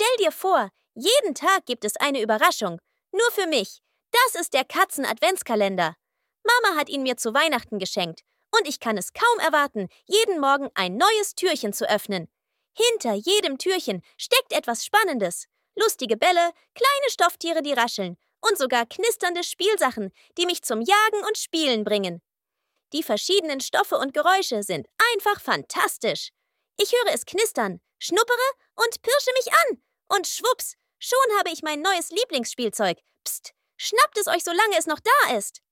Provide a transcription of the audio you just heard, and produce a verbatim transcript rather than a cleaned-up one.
Stell dir vor, jeden Tag gibt es eine Überraschung. Nur für mich. Das ist der Katzen-Adventskalender. Mama hat ihn mir zu Weihnachten geschenkt. Und ich kann es kaum erwarten, jeden Morgen ein neues Türchen zu öffnen. Hinter jedem Türchen steckt etwas Spannendes. Lustige Bälle, kleine Stofftiere, die rascheln und sogar knisternde Spielsachen, die mich zum Jagen und Spielen bringen. Die verschiedenen Stoffe und Geräusche sind einfach fantastisch. Ich höre es knistern, schnuppere und pirsche mich an. Und schwupps, schon habe ich mein neues Lieblingsspielzeug. Psst, schnappt es euch, solange es noch da ist.